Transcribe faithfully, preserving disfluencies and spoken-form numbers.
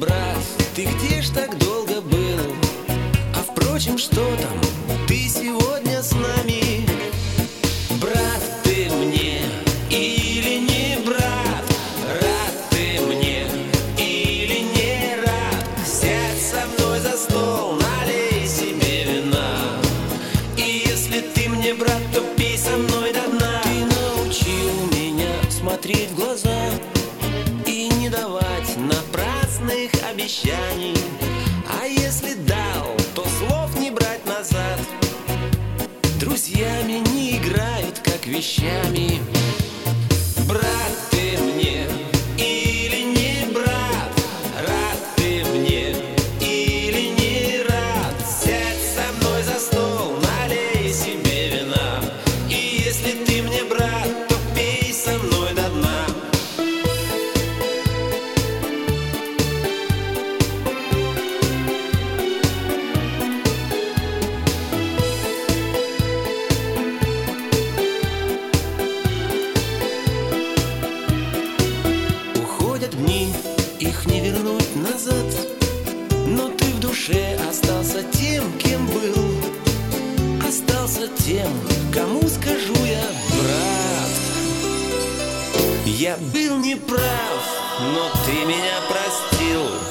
брат, ты где ж так долго был? А впрочем, что там, ты сегодня с нами? Брат ты мне или не брат? Рад ты мне или не рад? Сядь со мной за стол, налей себе вина. И если ты мне брат, то пей со мной до дна. Ты научил меня смотреть в глаза и не давать напрасных обещаний. А если дал, то слов не брать назад. Друзьями не играют, как вещами. Брат ты мне или не брат? Рад ты мне или не рад? Сядь со мной за стол, налей себе вина. И если ты мне брат, то пей со мной до дна. Дни, их не вернуть назад, но ты в душе остался тем, кем был. Остался тем, кому скажу я: брат, я был неправ, но ты меня простил.